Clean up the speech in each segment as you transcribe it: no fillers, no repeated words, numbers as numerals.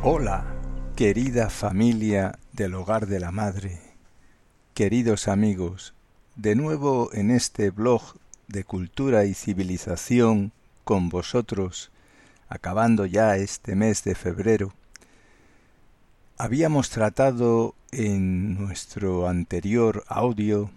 Hola, querida familia del Hogar de la Madre, queridos amigos, de nuevo en este blog de cultura y civilización con vosotros, acabando ya este mes de febrero. Habíamos tratado en nuestro anterior audio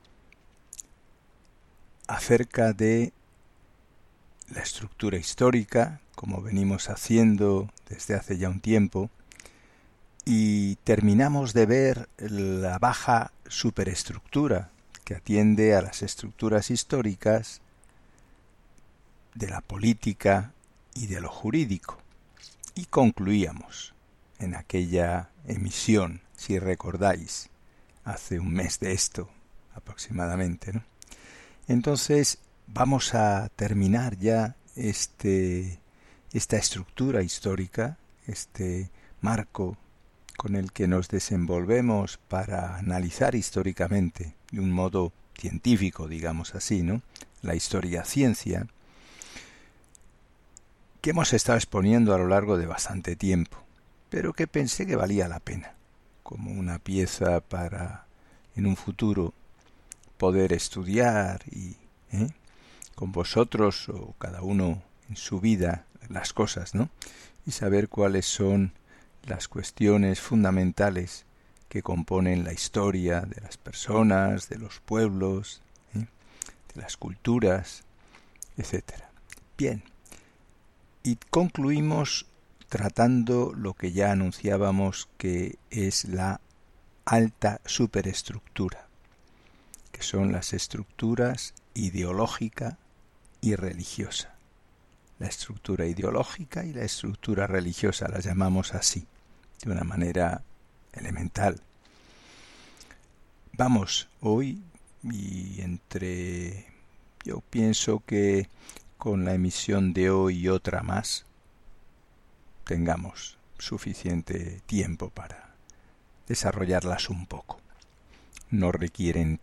acerca de la estructura histórica, como venimos haciendo desde hace ya un tiempo, y terminamos de ver la baja superestructura que atiende a las estructuras históricas de la política y de lo jurídico. Y concluíamos en aquella emisión, si recordáis, hace un mes de esto aproximadamente, ¿no? Entonces vamos a terminar ya esta estructura histórica, este marco con el que nos desenvolvemos para analizar históricamente, de un modo científico, digamos así, ¿no? La historia-ciencia, que hemos estado exponiendo a lo largo de bastante tiempo, pero que pensé que valía la pena, como una pieza para, en un futuro, poder estudiar y, con vosotros o cada uno en su vida, las cosas, ¿no? Y saber cuáles son las cuestiones fundamentales que componen la historia de las personas, de los pueblos, de las culturas, etc. Bien, y concluimos tratando lo que ya anunciábamos, que es la alta superestructura, que son las estructuras ideológica y religiosa. La estructura ideológica y la estructura religiosa, las llamamos así, de una manera elemental. Vamos, hoy, yo pienso que con la emisión de hoy y otra más, tengamos suficiente tiempo para desarrollarlas un poco. No requieren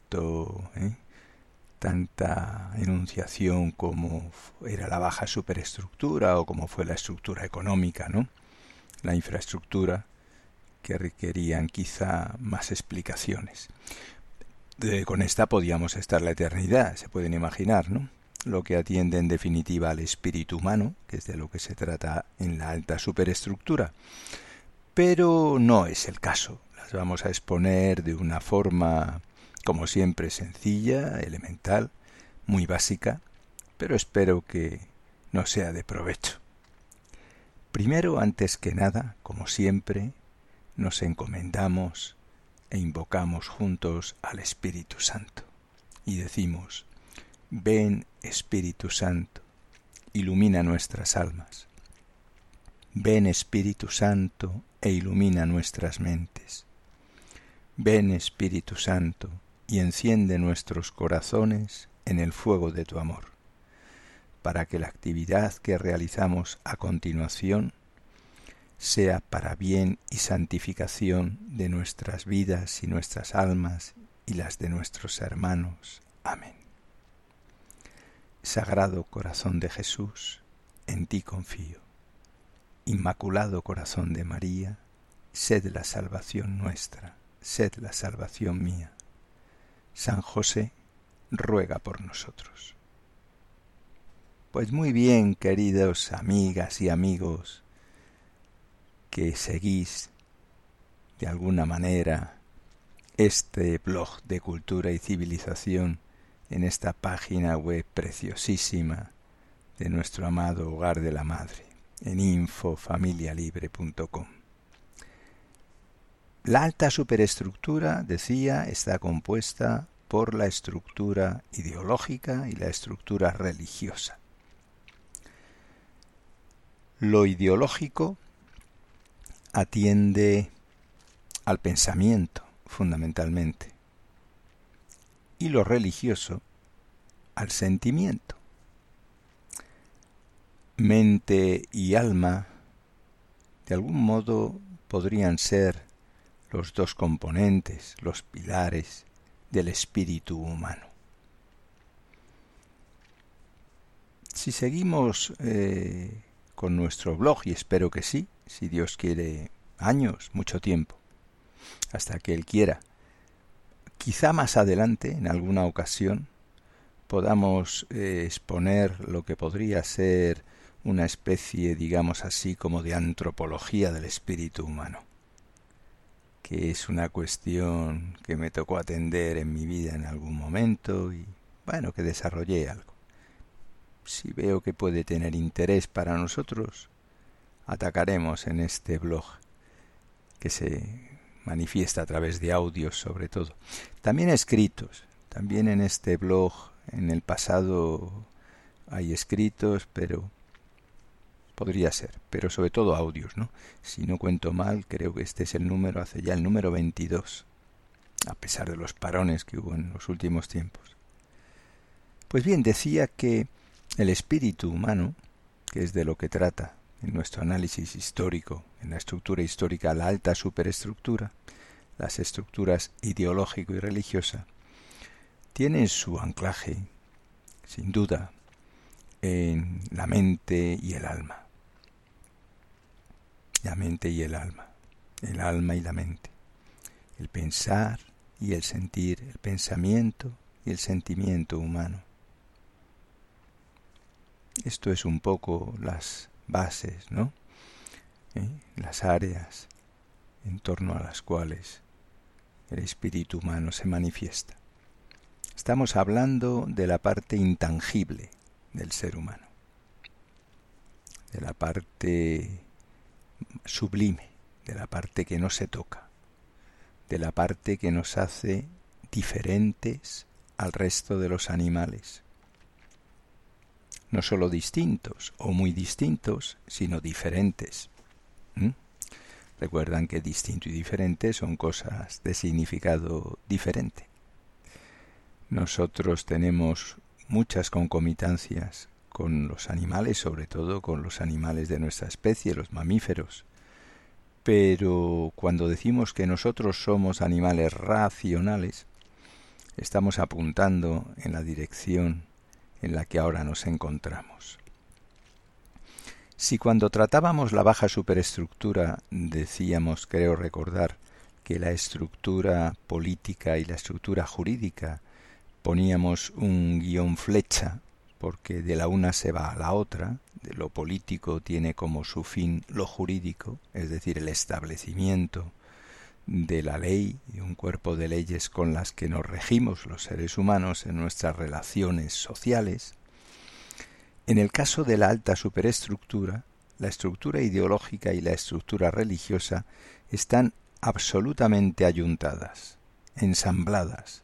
tanta enunciación como era la baja superestructura o como fue la estructura económica, ¿no? La infraestructura, que requerían quizá más explicaciones. Con esta podíamos estar la eternidad, se pueden imaginar, ¿no? Lo que atiende en definitiva al espíritu humano, que es de lo que se trata en la alta superestructura. Pero no es el caso. Las vamos a exponer de una forma, como siempre, sencilla, elemental, muy básica, pero espero que nos sea de provecho. Primero, antes que nada, como siempre, nos encomendamos e invocamos juntos al Espíritu Santo y decimos: ven, Espíritu Santo, ilumina nuestras almas. Ven, Espíritu Santo, e ilumina nuestras mentes. Ven, Espíritu Santo, y enciende nuestros corazones en el fuego de tu amor, para que la actividad que realizamos a continuación sea para bien y santificación de nuestras vidas y nuestras almas y las de nuestros hermanos. Amén. Sagrado Corazón de Jesús, en ti confío. Inmaculado Corazón de María, sed la salvación nuestra, sed la salvación mía. San José, ruega por nosotros. Pues muy bien, queridos amigas y amigos, que seguís de alguna manera este blog de cultura y civilización en esta página web preciosísima de nuestro amado Hogar de la Madre, en infofamilialibre.com. La alta superestructura, decía, está compuesta por la estructura ideológica y la estructura religiosa. Lo ideológico atiende al pensamiento, fundamentalmente, y lo religioso al sentimiento. Mente y alma, de algún modo, podrían ser los dos componentes, los pilares del espíritu humano. Si seguimos con nuestro blog, y espero que sí, si Dios quiere, años, mucho tiempo, hasta que Él quiera. Quizá más adelante, en alguna ocasión, podamos exponer lo que podría ser una especie, digamos así, como de antropología del espíritu humano, que es una cuestión que me tocó atender en mi vida en algún momento y, bueno, que desarrollé algo. Si veo que puede tener interés para nosotros, atacaremos en este blog, que se manifiesta a través de audios sobre todo. También escritos, también en este blog, en el pasado hay escritos, pero podría ser, pero sobre todo audios, ¿no? Si no cuento mal, creo que este es el número, hace ya el número 22, a pesar de los parones que hubo en los últimos tiempos. Pues bien, decía que el espíritu humano, que es de lo que trata en nuestro análisis histórico, en la estructura histórica, la alta superestructura, las estructuras ideológico y religiosa, tienen su anclaje, sin duda, en la mente y el alma. La mente y el alma y la mente, el pensar y el sentir, el pensamiento y el sentimiento humano. Esto es un poco las bases, ¿no? Las áreas en torno a las cuales el espíritu humano se manifiesta. Estamos hablando de la parte intangible del ser humano, de la parte sublime, de la parte que no se toca, de la parte que nos hace diferentes al resto de los animales. No solo distintos o muy distintos, sino diferentes. Recuerdan que distinto y diferente son cosas de significado diferente. Nosotros tenemos muchas concomitancias con los animales, sobre todo con los animales de nuestra especie, los mamíferos. Pero cuando decimos que nosotros somos animales racionales, estamos apuntando en la dirección en la que ahora nos encontramos. Si cuando tratábamos la baja superestructura decíamos, creo recordar, que la estructura política y la estructura jurídica poníamos un guión flecha, porque de la una se va a la otra, de lo político tiene como su fin lo jurídico, es decir, el establecimiento de la ley y un cuerpo de leyes con las que nos regimos los seres humanos en nuestras relaciones sociales. En el caso de la alta superestructura, la estructura ideológica y la estructura religiosa están absolutamente ayuntadas, ensambladas,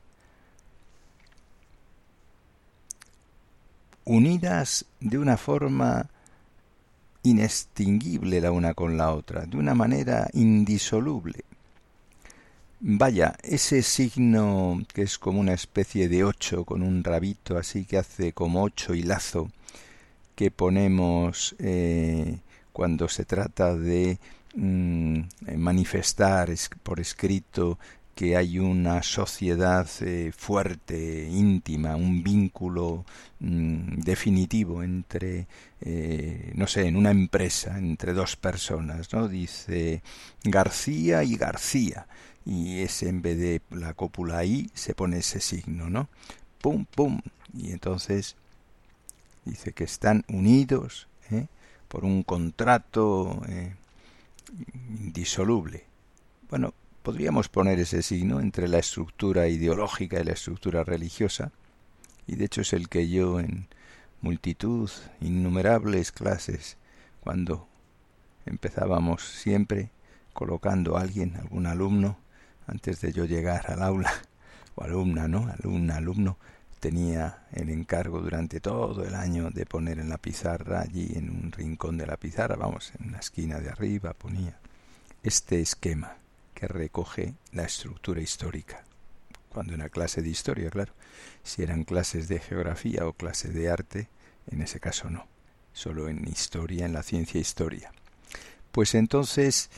unidas de una forma inextinguible la una con la otra, de una manera indisoluble. Vaya, ese signo que es como una especie de 8 con un rabito así que hace como 8 y lazo que ponemos cuando se trata de manifestar por escrito que hay una sociedad fuerte, íntima, un vínculo definitivo entre, no sé, en una empresa, entre dos personas, ¿no? Dice García y García, y ese en vez de la cópula I se pone ese signo, ¿no? Pum, pum, y entonces dice que están unidos por un contrato indisoluble. Bueno, podríamos poner ese signo entre la estructura ideológica y la estructura religiosa, y de hecho es el que yo en multitud, innumerables clases, cuando empezábamos siempre colocando a alguien, algún alumno, antes de yo llegar al aula, o alumna, ¿no? Alumno, tenía el encargo durante todo el año de poner en la pizarra, allí en un rincón de la pizarra, vamos, en una esquina de arriba, ponía este esquema que recoge la estructura histórica. Cuando en la clase de historia, claro. Si eran clases de geografía o clases de arte, en ese caso no. Solo en historia, en la ciencia historia. Pues entonces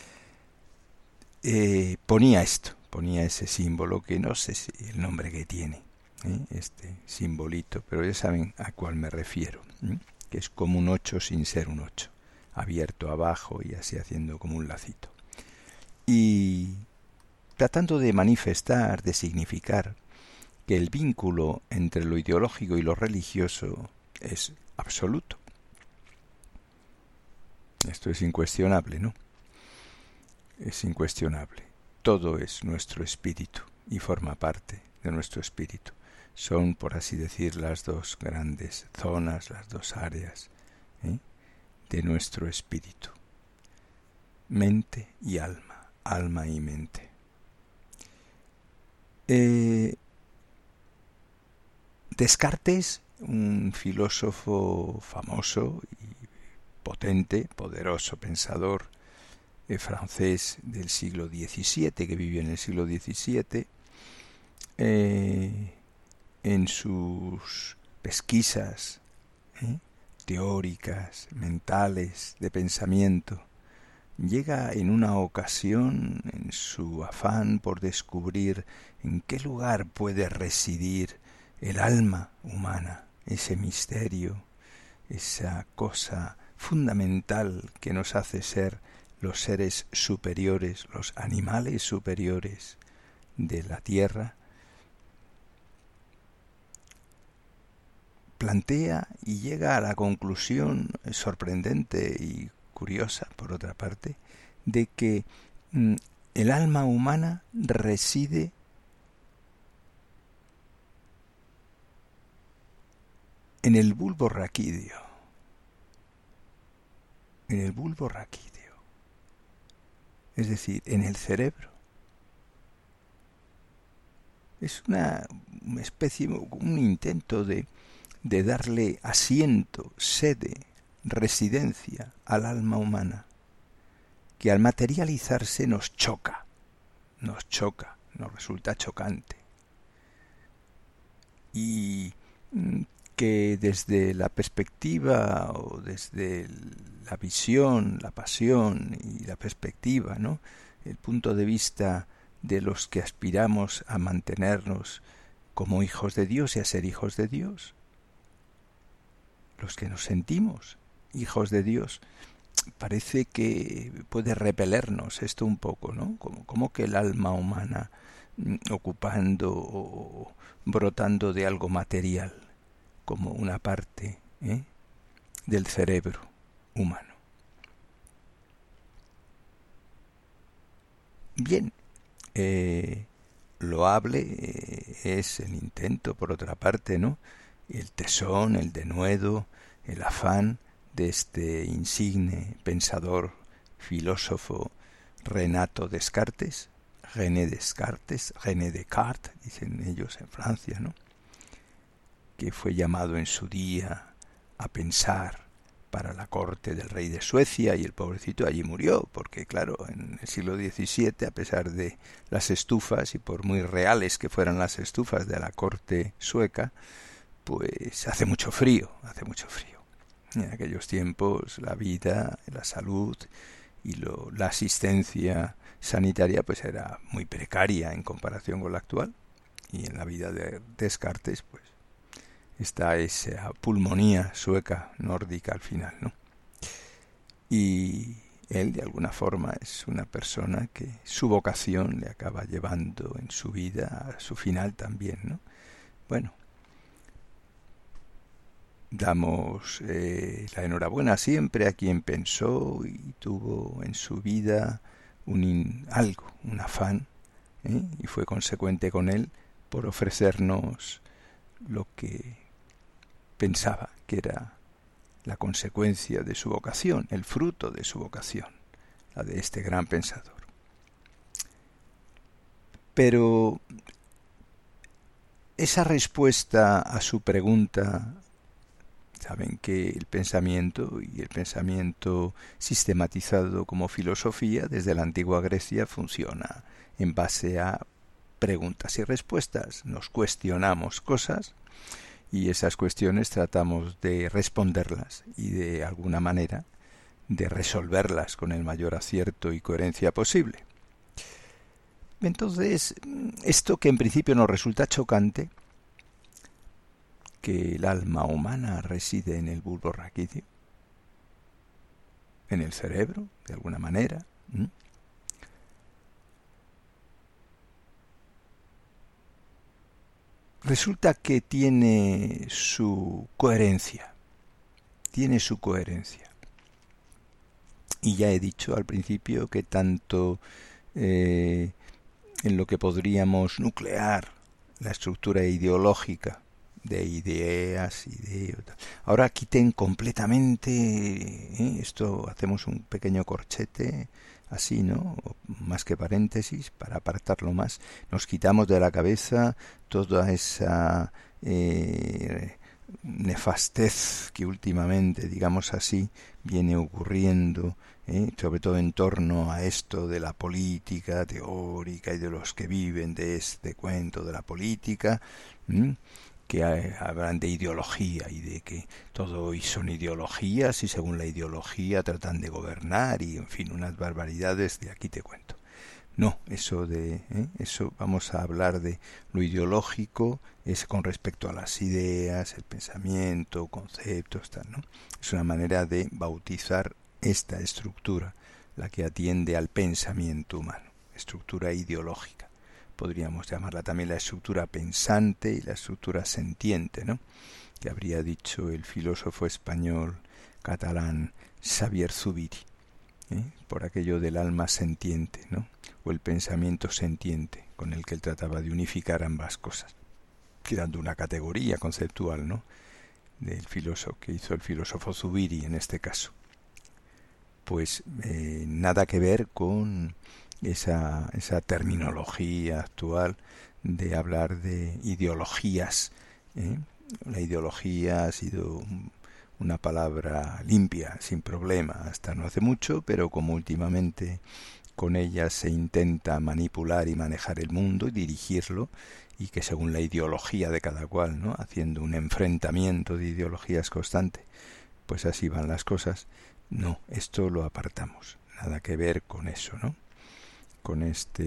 ponía esto, ponía ese símbolo que no sé si el nombre que tiene, este simbolito, pero ya saben a cuál me refiero, que es como un 8 sin ser un 8. abierto abajo y así haciendo como un lacito. Y tratando de manifestar, de significar que el vínculo entre lo ideológico y lo religioso es absoluto. Esto es incuestionable, ¿no? Es incuestionable. Todo es nuestro espíritu y forma parte de nuestro espíritu. Son, por así decir, las dos grandes zonas, las dos áreas de nuestro espíritu. Mente y alma, alma y mente. Descartes, un filósofo famoso y potente, poderoso pensador francés del siglo XVII, que vivió en el siglo XVII, en sus pesquisas teóricas, mentales, de pensamiento, llega en una ocasión, en su afán por descubrir en qué lugar puede residir el alma humana, ese misterio, esa cosa fundamental que nos hace ser los seres superiores, los animales superiores de la tierra, plantea y llega a la conclusión sorprendente y curiosa, por otra parte, de que el alma humana reside en el bulbo raquídeo. En el bulbo raquídeo. Es decir, en el cerebro. Es una especie, un intento de darle asiento, sede, residencia al alma humana, que al materializarse nos choca, nos resulta chocante. Y que desde la perspectiva o desde la visión, la pasión y la perspectiva, ¿no?, el punto de vista de los que aspiramos a mantenernos como hijos de Dios y a ser hijos de Dios, los que nos sentimos hijos de Dios, parece que puede repelernos esto un poco, ¿no? Como que el alma humana ocupando o brotando de algo material, como una parte del cerebro humano. Bien, loable es el intento, por otra parte, ¿no?, el tesón, el denuedo, el afán de este insigne pensador, filósofo Renato Descartes, René Descartes, dicen ellos en Francia, ¿no?, que fue llamado en su día a pensar para la corte del rey de Suecia, y el pobrecito allí murió, porque claro, en el siglo XVII, a pesar de las estufas, y por muy reales que fueran las estufas de la corte sueca, pues hace mucho frío. En aquellos tiempos la vida, la salud y la asistencia sanitaria pues era muy precaria en comparación con la actual, y en la vida de Descartes pues está esa pulmonía sueca nórdica al final, ¿no? Y él de alguna forma es una persona que su vocación le acaba llevando en su vida a su final también, ¿no? Bueno, damos la enhorabuena siempre a quien pensó y tuvo en su vida un afán, y fue consecuente con él por ofrecernos lo que pensaba que era la consecuencia de su vocación, el fruto de su vocación, la de este gran pensador. Pero esa respuesta a su pregunta, saben que el pensamiento y el pensamiento sistematizado como filosofía desde la antigua Grecia funciona en base a preguntas y respuestas. Nos cuestionamos cosas y esas cuestiones tratamos de responderlas y de alguna manera de resolverlas con el mayor acierto y coherencia posible. Entonces, esto que en principio nos resulta chocante, que el alma humana reside en el bulbo raquídeo, en el cerebro, de alguna manera. Resulta que tiene su coherencia. Tiene su coherencia. Y ya he dicho al principio que tanto en lo que podríamos nuclear la estructura ideológica de ideas, ahora quiten completamente, esto hacemos un pequeño corchete, así, ¿no? Más que paréntesis, para apartarlo más, nos quitamos de la cabeza toda esa nefastez que últimamente, digamos así, viene ocurriendo, sobre todo en torno a esto de la política teórica y de los que viven de este cuento de la política, que hablan de ideología y de que todo hoy son ideologías y según la ideología tratan de gobernar y, en fin, unas barbaridades de aquí te cuento. No, eso vamos a hablar de lo ideológico, es con respecto a las ideas, el pensamiento, conceptos, tal, ¿no? Es una manera de bautizar esta estructura, la que atiende al pensamiento humano, estructura ideológica. Podríamos llamarla también la estructura pensante y la estructura sentiente, ¿no? Que habría dicho el filósofo español catalán Xavier Zubiri, por aquello del alma sentiente, ¿no? O el pensamiento sentiente, con el que él trataba de unificar ambas cosas, creando una categoría conceptual, ¿no? Del filósofo que hizo el filósofo Zubiri en este caso. Pues nada que ver con esa terminología actual de hablar de ideologías. La ideología ha sido una palabra limpia, sin problema, hasta no hace mucho, pero como últimamente con ella se intenta manipular y manejar el mundo y dirigirlo, y que según la ideología de cada cual, ¿no? Haciendo un enfrentamiento de ideologías constante, pues así van las cosas. No, esto lo apartamos, nada que ver con eso, ¿no? Con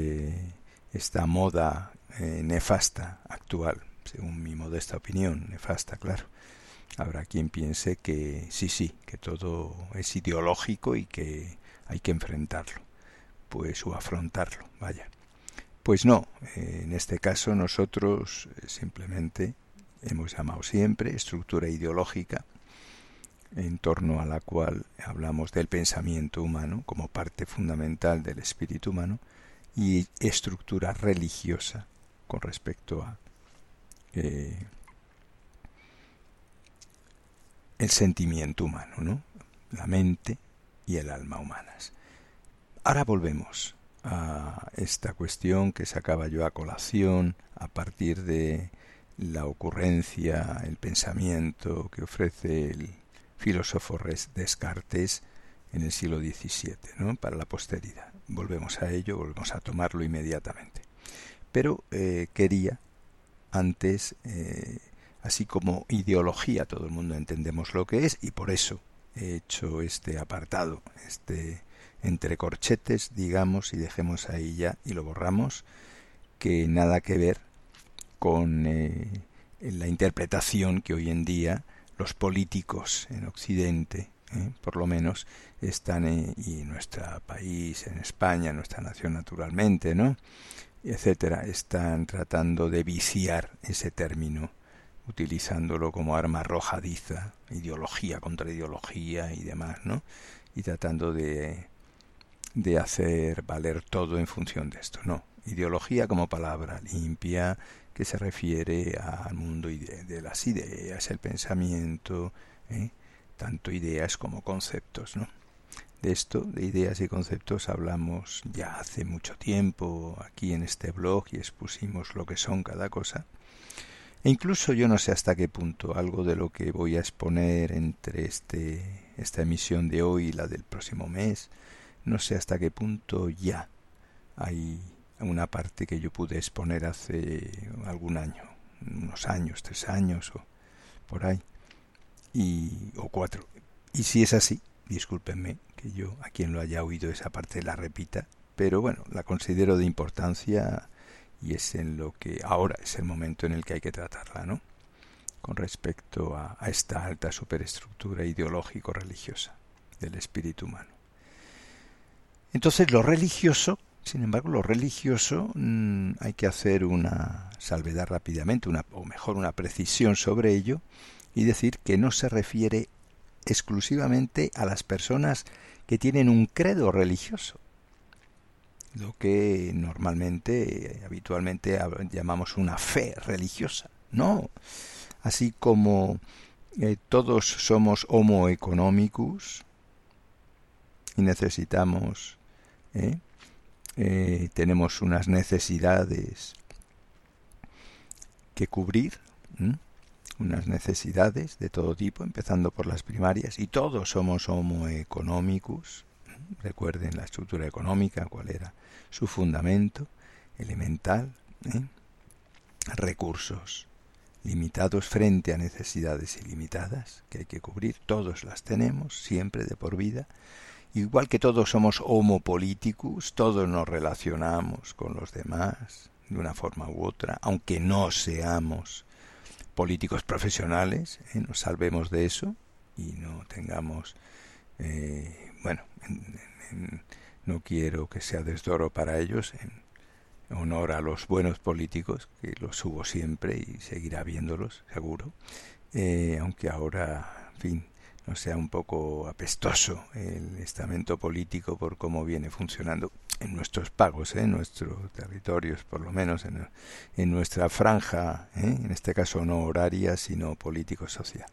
esta moda nefasta actual, según mi modesta opinión, nefasta, claro. Habrá quien piense que sí, que todo es ideológico y que hay que enfrentarlo, pues, o afrontarlo, vaya. Pues no, en este caso nosotros simplemente hemos llamado siempre estructura ideológica, en torno a la cual hablamos del pensamiento humano como parte fundamental del espíritu humano, y estructura religiosa con respecto a el sentimiento humano, ¿no? La mente y el alma humanas. Ahora volvemos a esta cuestión que sacaba yo a colación a partir de la ocurrencia, el pensamiento que ofrece el filósofo Descartes en el siglo XVII, ¿no? Para la posteridad. Volvemos a ello, volvemos a tomarlo inmediatamente. Pero quería antes, así como ideología, todo el mundo entendemos lo que es, y por eso he hecho este apartado, entre corchetes, digamos, y dejemos ahí ya y lo borramos, que nada que ver con la interpretación que hoy en día los políticos en Occidente, por lo menos, están y en nuestro país, en España, en nuestra nación naturalmente, ¿no? Etcétera, están tratando de viciar ese término, utilizándolo como arma arrojadiza, ideología contra ideología y demás, ¿no? Y tratando de hacer valer todo en función de esto. No, ideología como palabra limpia que se refiere al mundo de las ideas, el pensamiento, tanto ideas como conceptos, ¿no? De esto, de ideas y conceptos, hablamos ya hace mucho tiempo aquí en este blog y expusimos lo que son cada cosa. E incluso yo no sé hasta qué punto algo de lo que voy a exponer entre esta emisión de hoy y la del próximo mes, no sé hasta qué punto ya hay una parte que yo pude exponer hace algún año, unos años, 3 años o por ahí, o 4. Y si es así, discúlpenme que yo a quien lo haya oído esa parte la repita, pero bueno, la considero de importancia y es en lo que ahora es el momento en el que hay que tratarla, ¿no? Con respecto a esta alta superestructura ideológico-religiosa. del espíritu humano. Entonces lo religioso, sin embargo, lo religioso hay que hacer una salvedad rápidamente, o mejor una precisión sobre ello, y decir que no se refiere exclusivamente a las personas que tienen un credo religioso, lo que normalmente, habitualmente llamamos una fe religiosa. No, así como todos somos homo economicus y necesitamos, tenemos unas necesidades que cubrir, unas necesidades de todo tipo, empezando por las primarias, y todos somos homo economicus. Recuerden la estructura económica, cuál era su fundamento elemental, recursos limitados frente a necesidades ilimitadas que hay que cubrir, todos las tenemos, siempre de por vida. Igual que todos somos homo politicus, todos nos relacionamos con los demás de una forma u otra, aunque no seamos políticos profesionales, nos salvemos de eso y no tengamos, no quiero que sea desdoro para ellos, en honor a los buenos políticos, que los hubo siempre y seguirá viéndolos, seguro, aunque ahora, en fin, no sea un poco apestoso el estamento político por cómo viene funcionando en nuestros pagos, en nuestros territorios, por lo menos en nuestra franja, en este caso no horaria, sino político-social.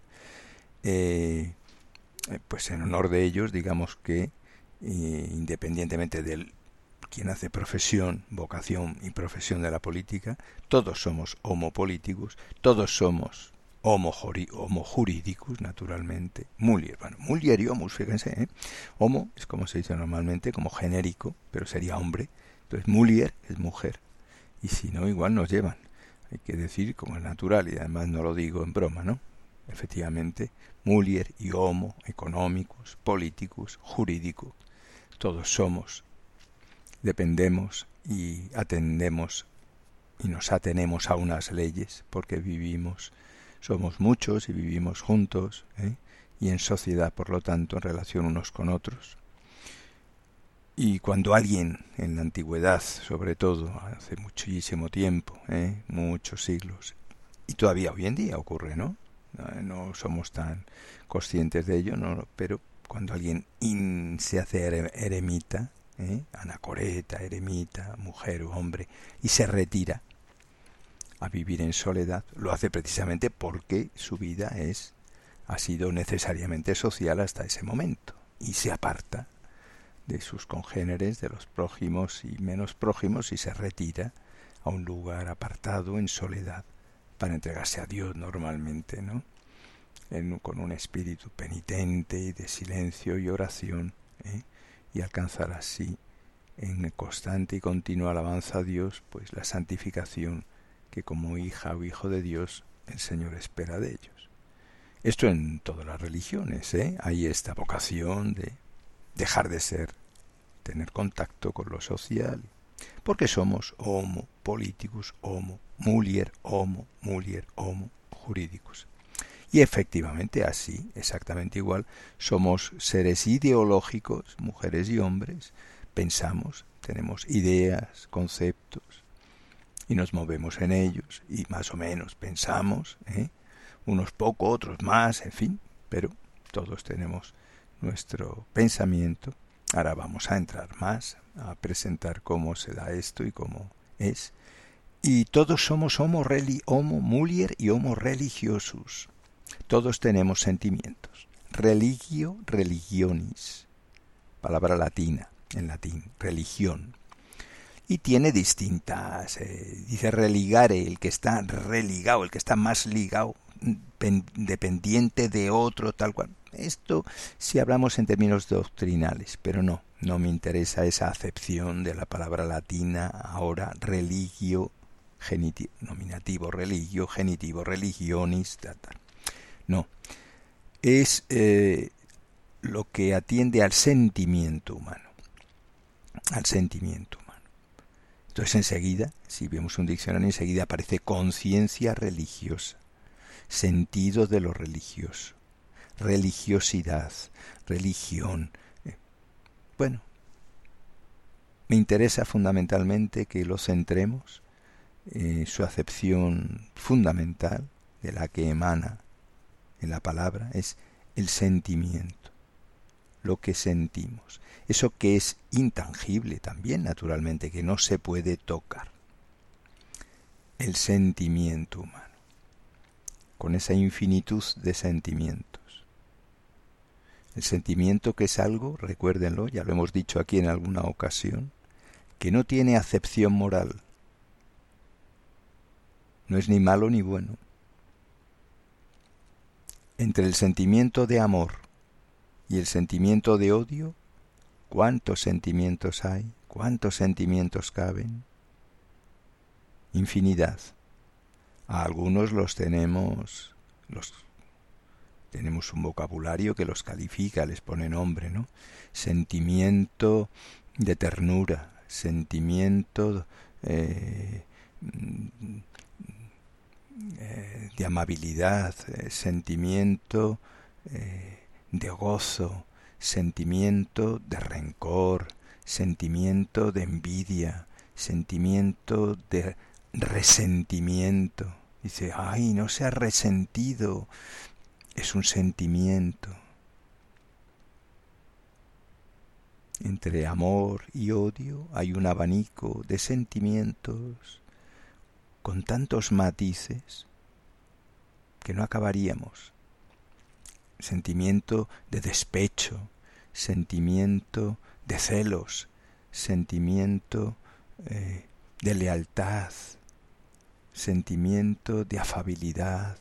Pues en honor de ellos, digamos que independientemente del quien hace profesión, vocación y profesión de la política, todos somos homo politicus, todos somos homo juridicus, naturalmente. Mulier, mulier y homus, fíjense, homo es como se dice normalmente, como genérico, pero sería hombre. Entonces mulier es mujer. Y si no, igual nos llevan. Hay que decir como es natural, y además no lo digo en broma, ¿no? Efectivamente, mulier y homo, economicus, politicus, juridicus. Todos somos, dependemos y atendemos y nos atenemos a unas leyes, porque vivimos, somos muchos y vivimos juntos, y en sociedad, por lo tanto, en relación unos con otros. Y cuando alguien, en la antigüedad, sobre todo, hace muchísimo tiempo, muchos siglos, y todavía hoy en día ocurre, ¿no? No somos tan conscientes de ello, ¿no? Pero cuando alguien se hace eremita, anacoreta, eremita, mujer o hombre, y se retira a vivir en soledad, lo hace precisamente porque su vida ha sido necesariamente social hasta ese momento, y se aparta de sus congéneres, de los prójimos y menos prójimos, y se retira a un lugar apartado en soledad para entregarse a Dios normalmente, ¿no? Con un espíritu penitente y de silencio y oración, y alcanzar así en constante y continua alabanza a Dios, pues la santificación que como hija o hijo de Dios el Señor espera de ellos. Esto en todas las religiones, hay esta vocación de dejar de ser, tener contacto con lo social, porque somos homo politicus, homo mulier, homo juridicus. Y efectivamente así, exactamente igual, somos seres ideológicos, mujeres y hombres, pensamos, tenemos ideas, conceptos, y nos movemos en ellos, y más o menos pensamos, unos poco, otros más, en fin, pero todos tenemos nuestro pensamiento. Ahora vamos a entrar más, a presentar cómo se da esto y cómo es. Y todos somos homo mulier y homo religiosus. Todos tenemos sentimientos. Religio, religionis, palabra latina, en latín, religión. Y tiene distintas, dice religare, el que está religado, el que está más ligado, dependiente de otro, tal cual. Esto si hablamos en términos doctrinales, pero no me interesa esa acepción de la palabra latina ahora, religio, genitivo, nominativo, religio, genitivo, religionis, tal. No, es lo que atiende al sentimiento humano, Entonces enseguida, si vemos un diccionario, enseguida aparece conciencia religiosa, sentido de lo religioso, religiosidad, religión. Bueno, me interesa fundamentalmente que lo centremos en su acepción fundamental, de la que emana en la palabra, es el sentimiento, lo que sentimos, eso que es intangible también, naturalmente, que no se puede tocar, el sentimiento humano, con esa infinitud de sentimientos. El sentimiento, que es algo, recuérdenlo, ya lo hemos dicho aquí en alguna ocasión, que no tiene acepción moral, no es ni malo ni bueno. Entre el sentimiento de amor y el sentimiento de odio, ¿cuántos sentimientos hay? ¿Cuántos sentimientos caben? Infinidad. A algunos tenemos un vocabulario que los califica, les pone nombre, ¿no? Sentimiento de ternura, sentimiento de amabilidad, sentimiento de gozo, sentimiento de rencor, sentimiento de envidia, sentimiento de resentimiento. Dice, ay, no seas resentido, es un sentimiento. Entre amor y odio hay un abanico de sentimientos con tantos matices que no acabaríamos. Sentimiento de despecho, sentimiento de celos, sentimiento de lealtad, sentimiento de afabilidad,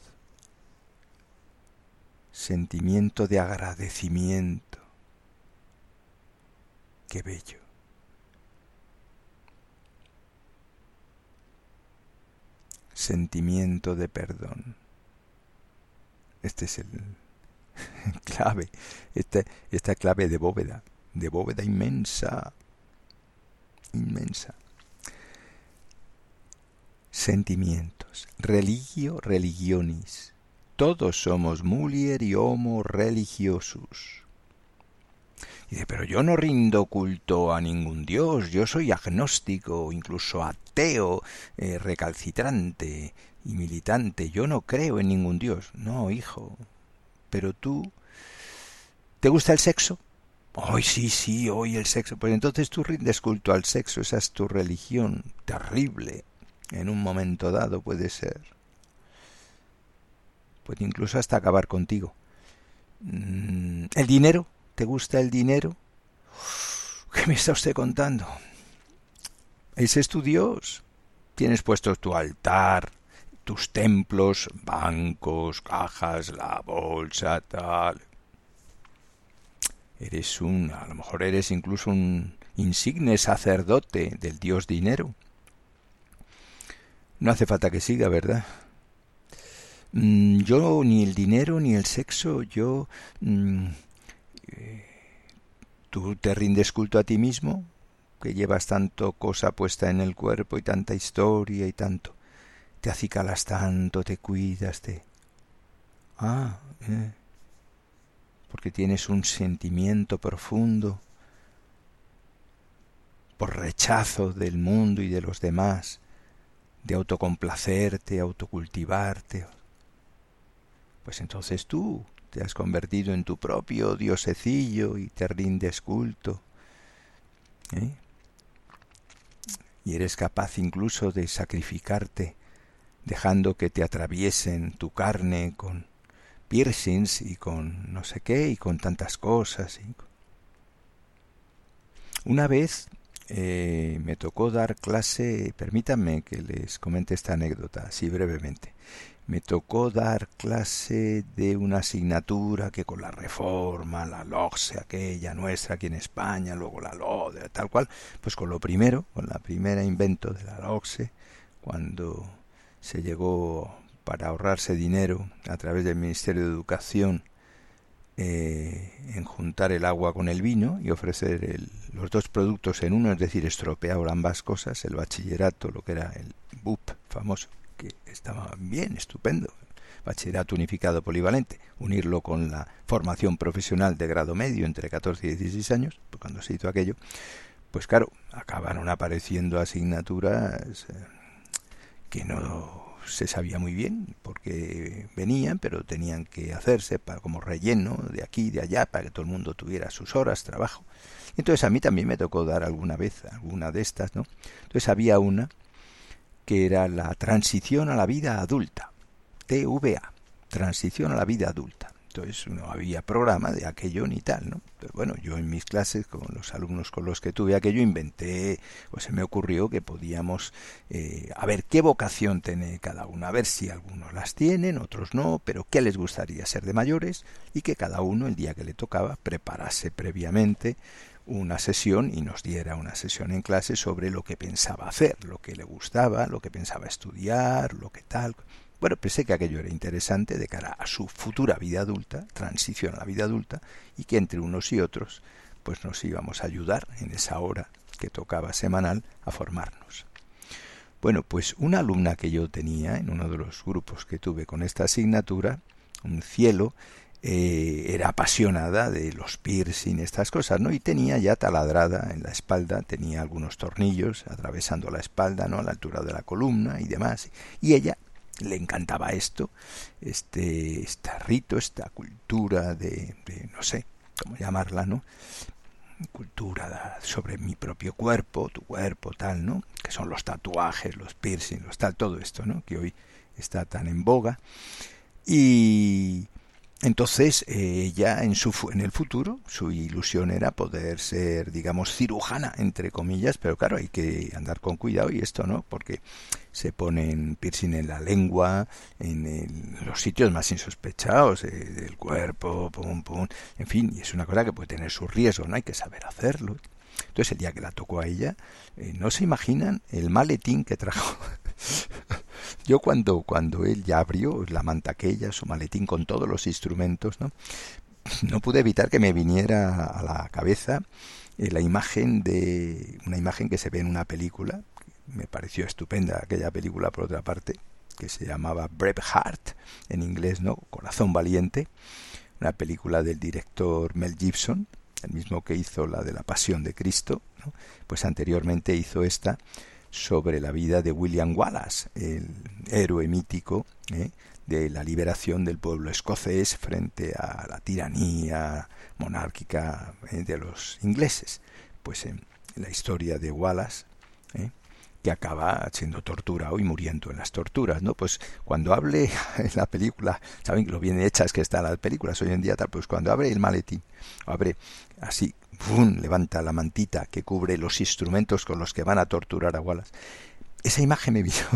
sentimiento de agradecimiento. ¡Qué bello! Sentimiento de perdón. Este es el clave, esta clave de bóveda inmensa, inmensa. Sentimientos. Religio, religionis. Todos somos mulier y homo religiosus. Y dice, pero yo no rindo culto a ningún dios, yo soy agnóstico, incluso ateo, recalcitrante y militante, yo no creo en ningún dios. No, hijo, pero tú, ¿te gusta el sexo? Hoy sí, hoy el sexo. Pues entonces tú rindes culto al sexo, esa es tu religión, terrible, en un momento dado puede ser. Puede incluso hasta acabar contigo. ¿El dinero? ¿Te gusta el dinero? ¿Qué me está usted contando? Ese es tu Dios. Tienes puesto tu altar, tus templos, bancos, cajas, la bolsa, tal. A lo mejor eres incluso un insigne sacerdote del Dios dinero. No hace falta que siga, ¿verdad? Yo ni el dinero ni el sexo, ¿tú te rindes culto a ti mismo? Que llevas tanto cosa puesta en el cuerpo y tanta historia y tanto. Te acicalas tanto, te cuidas, porque tienes un sentimiento profundo por rechazo del mundo y de los demás, de autocomplacerte, autocultivarte. Pues entonces tú te has convertido en tu propio diosecillo y te rindes culto. Y eres capaz incluso de sacrificarte, dejando que te atraviesen tu carne con piercings y con no sé qué y con tantas cosas. Una vez me tocó dar clase, permítanme que les comente esta anécdota así brevemente. Me tocó dar clase de una asignatura que con la reforma, la LOGSE aquella nuestra aquí en España, luego la LODE, tal cual, pues con la primera invento de la LOGSE, cuando se llegó para ahorrarse dinero a través del Ministerio de Educación en juntar el agua con el vino y ofrecer los dos productos en uno, es decir, estropear ambas cosas, el bachillerato, lo que era el BUP famoso, que estaba bien, estupendo, bachillerato unificado polivalente, unirlo con la formación profesional de grado medio entre 14 y 16 años, pues cuando se hizo aquello, pues claro, acabaron apareciendo asignaturas que no se sabía muy bien porque venían, pero tenían que hacerse como relleno de aquí y de allá para que todo el mundo tuviera sus horas, trabajo. Entonces a mí también me tocó dar alguna vez alguna de estas, ¿no? Entonces había una que era la transición a la vida adulta, TVA, transición a la vida adulta. Entonces no había programa de aquello ni tal, ¿no? Pero bueno, yo en mis clases, con los alumnos con los que tuve aquello, inventé, pues se me ocurrió que podíamos, a ver qué vocación tiene cada uno, a ver si algunos las tienen, otros no, pero qué les gustaría ser de mayores, y que cada uno, el día que le tocaba, preparase previamente una sesión y nos diera una sesión en clase sobre lo que pensaba hacer, lo que le gustaba, lo que pensaba estudiar, lo que tal. Bueno, pensé que aquello era interesante de cara a su futura vida adulta, transición a la vida adulta, y que entre unos y otros pues nos íbamos a ayudar en esa hora que tocaba semanal a formarnos. Bueno, pues una alumna que yo tenía en uno de los grupos que tuve con esta asignatura, un cielo, era apasionada de los piercing, estas cosas, ¿no? Y tenía ya taladrada en la espalda, tenía algunos tornillos atravesando la espalda, ¿no? A la altura de la columna y demás. Y ella le encantaba esto, este rito, esta cultura de no sé cómo llamarla, ¿no? Cultura sobre mi propio cuerpo, tu cuerpo, tal, ¿no? Que son los tatuajes, los piercing, los tal, todo esto, ¿no? Que hoy está tan en boga. Y entonces ella en el futuro, su ilusión era poder ser, digamos, cirujana, entre comillas, pero claro, hay que andar con cuidado y esto, ¿no? Porque se ponen piercing en la lengua, en los sitios más insospechados del cuerpo, pum, pum, en fin, y es una cosa que puede tener su riesgo, ¿no? Hay que saber hacerlo. Entonces el día que la tocó a ella, no se imaginan el maletín que trajo. Yo cuando él ya abrió la manta aquella, su maletín con todos los instrumentos, no pude evitar que me viniera a la cabeza una imagen que se ve en una película. Me pareció estupenda aquella película, por otra parte, que se llamaba Braveheart, en inglés, ¿no? Corazón valiente, una película del director Mel Gibson, el mismo que hizo la de la Pasión de Cristo, ¿no? Pues anteriormente hizo esta sobre la vida de William Wallace, el héroe mítico de la liberación del pueblo escocés frente a la tiranía monárquica de los ingleses. Pues la historia de Wallace, que acaba siendo torturado y muriendo en las torturas, ¿no? Pues cuando hable en la película, saben lo bien hechas que están las películas hoy en día, tal, pues cuando abre el maletín, abre así, ¡bum!, levanta la mantita que cubre los instrumentos con los que van a torturar a Wallace. Esa imagen me vino,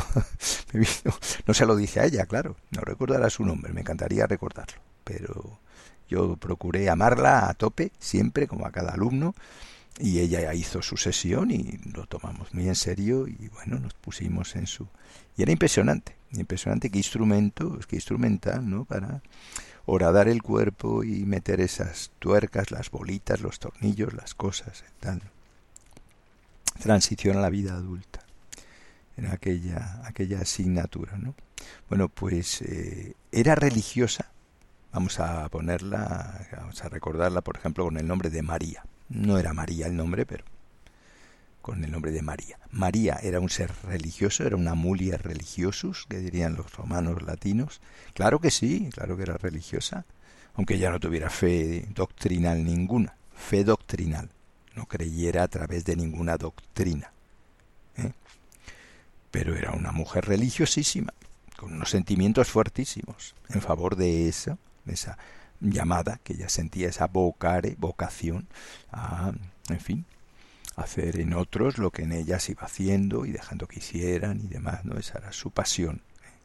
no se lo dije a ella, claro, no recordará su nombre, me encantaría recordarlo, pero yo procuré amarla a tope, siempre, como a cada alumno, y ella hizo su sesión y lo tomamos muy en serio y bueno, nos pusimos en su... Y era impresionante qué instrumental, ¿no? Para horadar el cuerpo y meter esas tuercas, las bolitas, los tornillos, las cosas, tal. Transición a la vida adulta. Era aquella asignatura, ¿no? Bueno, pues era religiosa. Vamos a recordarla, por ejemplo, con el nombre de María. No era María el nombre, pero con el nombre de María. María era un ser religioso, era una mulier religiosus, que dirían los romanos latinos. Claro que sí, claro que era religiosa, aunque ella no tuviera fe doctrinal ninguna, fe doctrinal, no creyera a través de ninguna doctrina. Pero era una mujer religiosísima, con unos sentimientos fuertísimos en favor de esa llamada que ella sentía, esa vocación a, en fin, hacer en otros lo que en ellas iba haciendo y dejando que hicieran y demás, ¿no? Esa era su pasión.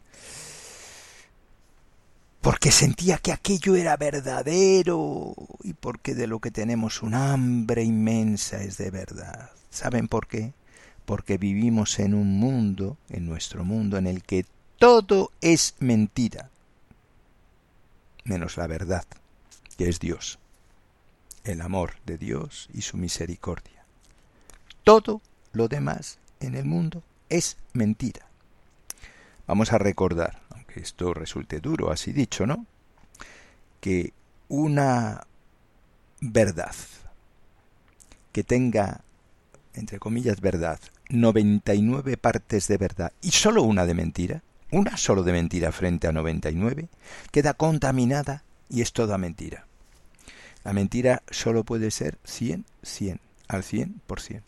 Porque sentía que aquello era verdadero y porque de lo que tenemos un hambre inmensa es de verdad. ¿Saben por qué? Porque vivimos en un mundo, en nuestro mundo, en el que todo es mentira, menos la verdad, que es Dios, el amor de Dios y su misericordia. Todo lo demás en el mundo es mentira. Vamos a recordar, aunque aunque esto resulte duro, así dicho, ¿no? Que una verdad que tenga, entre comillas, verdad, 99 partes de verdad y solo una de mentira, una solo de mentira frente a 99, queda contaminada y es toda mentira. La mentira solo puede ser 100, al 100%.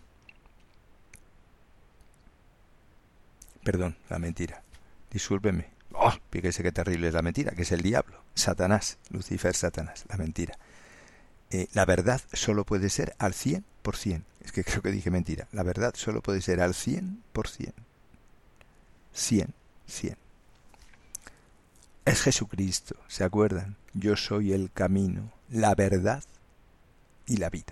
Perdón, la mentira. Discúlpeme. ¡Oh! Fíjese qué terrible es la mentira, que es el diablo. Satanás, Lucifer, Satanás, la mentira. La verdad solo puede ser al 100%. Es que creo que dije mentira. La verdad solo puede ser al 100%. 100. Es Jesucristo, ¿se acuerdan? Yo soy el camino, la verdad y la vida.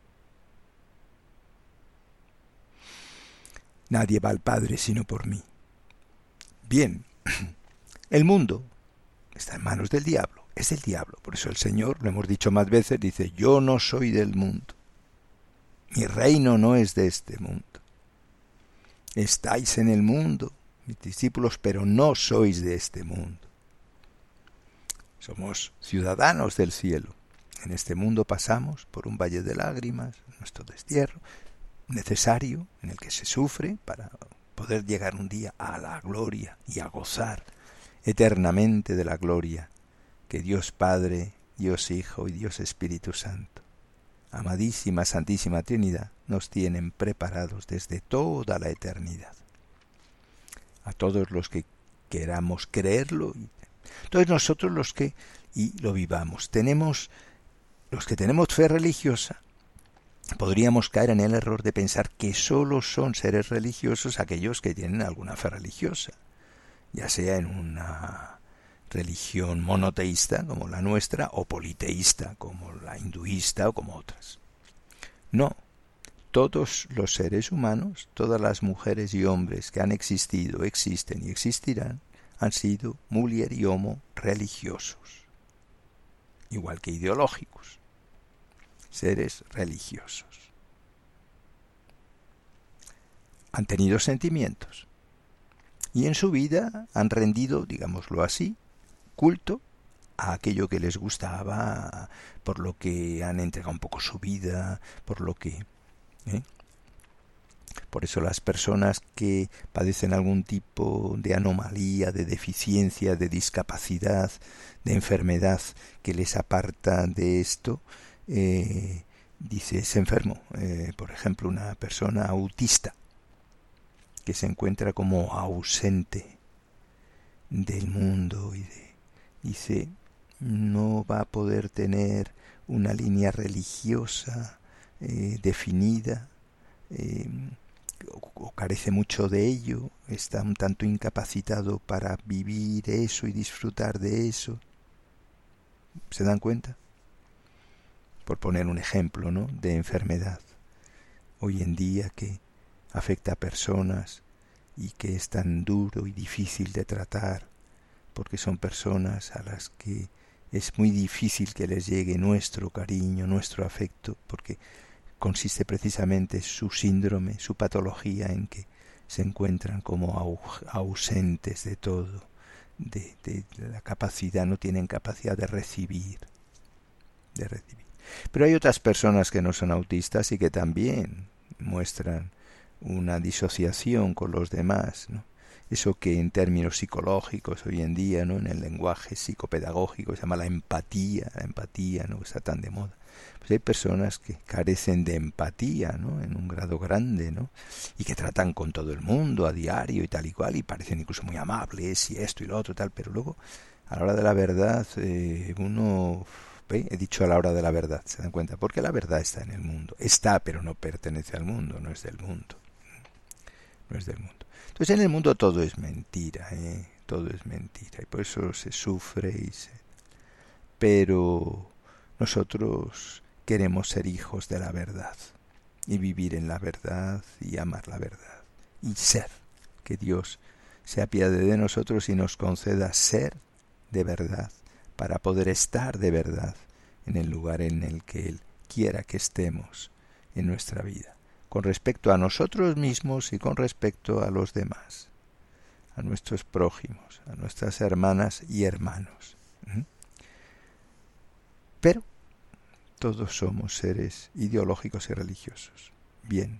Nadie va al Padre sino por mí. Bien, el mundo está en manos del diablo, es el diablo. Por eso el Señor, lo hemos dicho más veces, dice, yo no soy del mundo. Mi reino no es de este mundo. Estáis en el mundo, mis discípulos, pero no sois de este mundo. Somos ciudadanos del cielo. En este mundo pasamos por un valle de lágrimas, nuestro destierro necesario, en el que se sufre para poder llegar un día a la gloria y a gozar eternamente de la gloria que Dios Padre, Dios Hijo y Dios Espíritu Santo, amadísima Santísima Trinidad, nos tienen preparados desde toda la eternidad. A todos los que queramos creerlo. Entonces nosotros los que, y lo vivamos, los que tenemos fe religiosa, podríamos caer en el error de pensar que solo son seres religiosos aquellos que tienen alguna fe religiosa, ya sea en una religión monoteísta como la nuestra o politeísta como la hinduista o como otras. No, todos los seres humanos, todas las mujeres y hombres que han existido, existen y existirán, han sido mulier y homo religiosos, igual que ideológicos. Seres religiosos. Han tenido sentimientos y en su vida han rendido, digámoslo así, culto a aquello que les gustaba, por lo que han entregado un poco su vida, por lo que... Por eso las personas que padecen algún tipo de anomalía, de deficiencia, de discapacidad, de enfermedad que les aparta de esto, dice, es enfermo. Por ejemplo, una persona autista que se encuentra como ausente del mundo y dice, no va a poder tener una línea religiosa definida, o carece mucho de ello, está un tanto incapacitado para vivir eso y disfrutar de eso. ¿Se dan cuenta? Por poner un ejemplo, ¿no?, de enfermedad hoy en día que afecta a personas y que es tan duro y difícil de tratar, porque son personas a las que es muy difícil que les llegue nuestro cariño, nuestro afecto, porque consiste precisamente su síndrome, su patología, en que se encuentran como ausentes de todo, de la capacidad, no tienen capacidad de recibir. Pero hay otras personas que no son autistas y que también muestran una disociación con los demás, ¿no? Eso que en términos psicológicos hoy en día, ¿no?, en el lenguaje psicopedagógico se llama la empatía, ¿no?, que está tan de moda. Pues hay personas que carecen de empatía, ¿no?, en un grado grande, ¿no?, y que tratan con todo el mundo a diario y tal y cual, y parecen incluso muy amables y esto y lo otro, tal, pero luego, a la hora de la verdad, uno... He dicho a la hora de la verdad, ¿se dan cuenta? Porque la verdad está en el mundo. Está, pero no pertenece al mundo, no es del mundo. No es del mundo. Entonces en el mundo todo es mentira, todo es mentira, y por eso se sufre pero nosotros queremos ser hijos de la verdad y vivir en la verdad y amar la verdad y ser, que Dios se apiade de nosotros y nos conceda ser de verdad para poder estar de verdad en el lugar en el que Él quiera que estemos en nuestra vida, con respecto a nosotros mismos y con respecto a los demás. a nuestros prójimos, a nuestras hermanas y hermanos. Pero todos somos seres ideológicos y religiosos. Bien.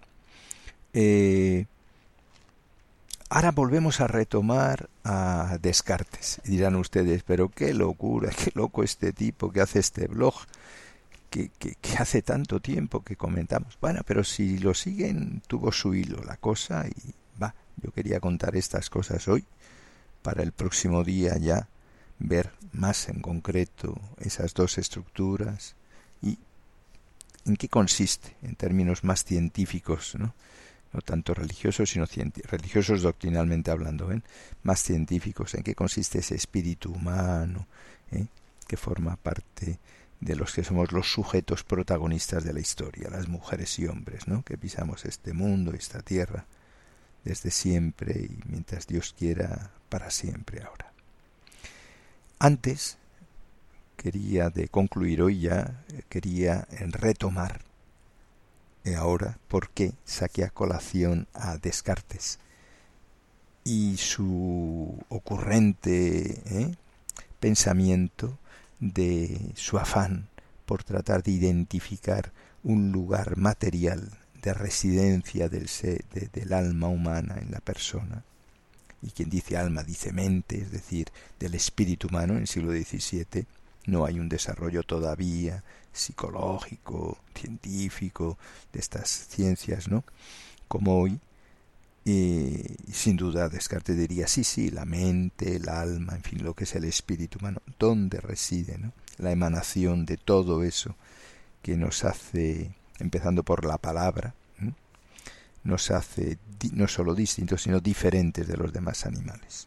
Ahora volvemos a retomar a Descartes. Y dirán ustedes, pero qué locura, qué loco este tipo que hace este blog, que hace tanto tiempo que comentamos. Bueno, pero si lo siguen, tuvo su hilo la cosa y va. Yo quería contar estas cosas hoy, para el próximo día ya ver más en concreto esas dos estructuras y en qué consiste, en términos más científicos, ¿no? No tanto religiosos, sino religiosos doctrinalmente hablando, más científicos, en qué consiste ese espíritu humano, que forma parte de los que somos los sujetos protagonistas de la historia, las mujeres y hombres, ¿no? Que pisamos este mundo, esta tierra, desde siempre y mientras Dios quiera, para siempre ahora. Antes, quería de concluir hoy ya, quería retomar ahora por qué saqué a colación a Descartes y su ocurrente pensamiento de su afán por tratar de identificar un lugar material de residencia del alma humana en la persona. Y quien dice alma dice mente, es decir, del espíritu humano en el siglo XVII. No hay un desarrollo todavía psicológico, científico, de estas ciencias, ¿no? Como hoy. Y sin duda Descartes diría, sí, la mente, el alma, en fin, lo que es el espíritu humano, ¿dónde reside, no? La emanación de todo eso que nos hace, empezando por la palabra, nos hace no solo distintos, sino diferentes de los demás animales.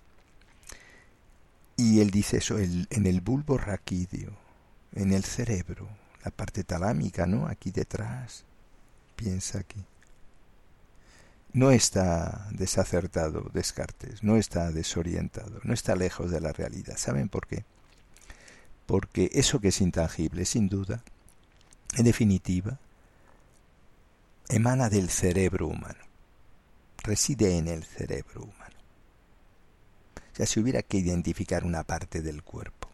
Y él dice eso, en el bulbo raquídeo, en el cerebro, la parte talámica, ¿no? Aquí detrás, piensa aquí. No está desacertado Descartes, no está desorientado, no está lejos de la realidad. ¿Saben por qué? Porque eso que es intangible, sin duda, en definitiva, emana del cerebro humano, reside en el cerebro humano. O sea, si hubiera que identificar una parte del cuerpo,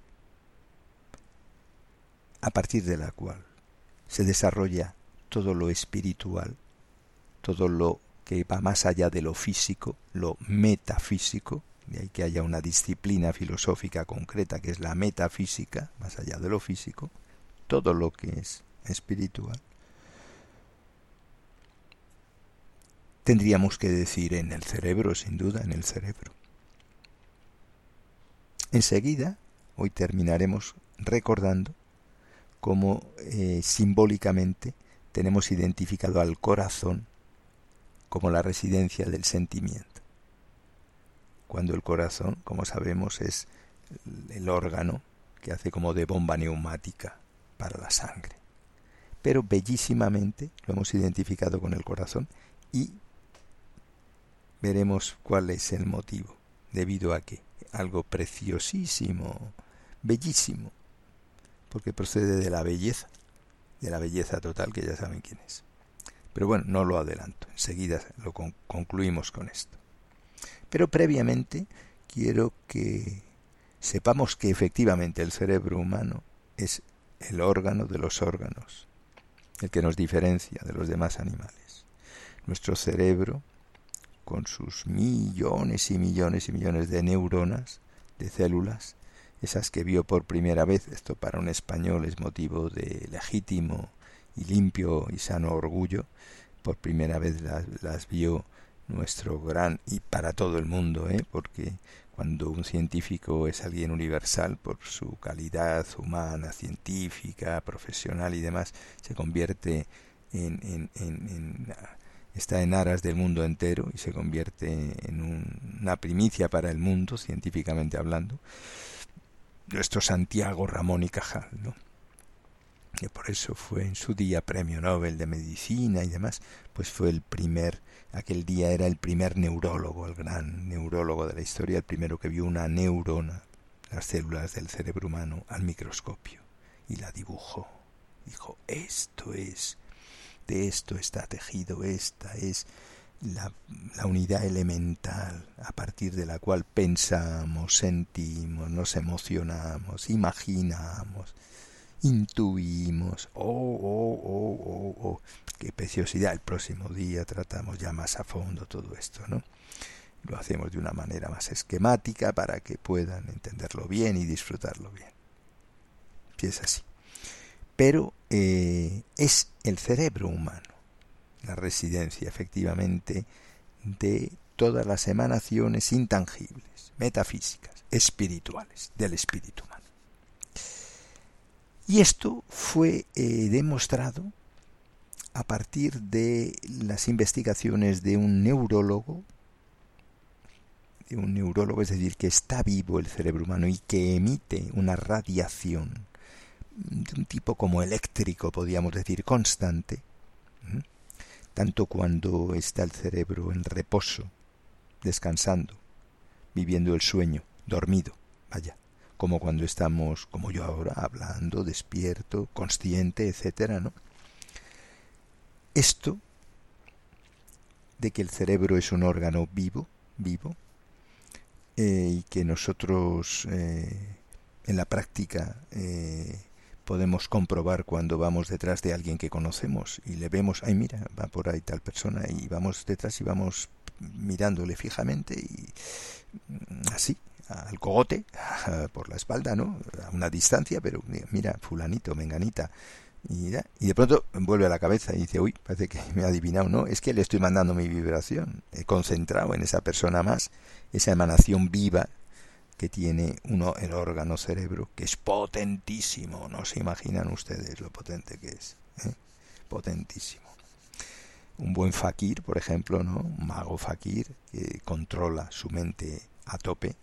a partir de la cual se desarrolla todo lo espiritual, todo lo que va más allá de lo físico, lo metafísico, de ahí que haya una disciplina filosófica concreta que es la metafísica, más allá de lo físico, todo lo que es espiritual, tendríamos que decir en el cerebro, sin duda, en el cerebro. Enseguida, hoy terminaremos recordando cómo simbólicamente tenemos identificado al corazón como la residencia del sentimiento. Cuando el corazón, como sabemos, es el órgano que hace como de bomba neumática para la sangre. Pero bellísimamente lo hemos identificado con el corazón y veremos cuál es el motivo, debido a que algo preciosísimo, bellísimo, porque procede de la belleza total, que ya saben quién es. Pero bueno, no lo adelanto, enseguida lo concluimos con esto. Pero previamente quiero que sepamos que efectivamente el cerebro humano es el órgano de los órganos, el que nos diferencia de los demás animales. Nuestro cerebro, con sus millones y millones y millones de neuronas, de células, esas que vio por primera vez, esto para un español es motivo de legítimo y limpio y sano orgullo, por primera vez las vio nuestro gran, y para todo el mundo, porque cuando un científico es alguien universal por su calidad humana, científica, profesional y demás, se convierte está en aras del mundo entero y se convierte en una primicia para el mundo, científicamente hablando. Nuestro Santiago Ramón y Cajal, ¿no? Que por eso fue en su día premio Nobel de Medicina y demás, pues fue aquel día era el primer neurólogo, el gran neurólogo de la historia, el primero que vio una neurona, las células del cerebro humano, al microscopio, y la dibujó. Dijo, de esto está tejido, esta es la unidad elemental a partir de la cual pensamos, sentimos, nos emocionamos, imaginamos, intuimos. Qué preciosidad. El próximo día tratamos ya más a fondo todo esto, ¿no? Lo hacemos de una manera más esquemática para que puedan entenderlo bien y disfrutarlo bien. Si es así. Pero es el cerebro humano la residencia, efectivamente, de todas las emanaciones intangibles, metafísicas, espirituales, del espíritu humano. Y esto fue demostrado a partir de las investigaciones de un neurólogo, es decir, que está vivo el cerebro humano y que emite una radiación de un tipo como eléctrico, podríamos decir, constante, tanto cuando está el cerebro en reposo, descansando, viviendo el sueño, dormido, vaya, como cuando estamos, como yo ahora, hablando, despierto, consciente, etcétera, ¿no? Esto de que el cerebro es un órgano vivo, y que nosotros en la práctica podemos comprobar cuando vamos detrás de alguien que conocemos y le vemos, ay mira, va por ahí tal persona, y vamos detrás y vamos mirándole fijamente y así, al cogote, por la espalda, ¿no? A una distancia, pero mira, fulanito, menganita, y de pronto vuelve a la cabeza y dice, uy, parece que me ha adivinado, ¿no? Es que le estoy mandando mi vibración, he concentrado en esa persona más, esa emanación viva que tiene el órgano cerebro, que es potentísimo. No se imaginan ustedes lo potente que es, ¿eh? Potentísimo. Un buen fakir, por ejemplo, ¿no? Un mago fakir que controla su mente a tope,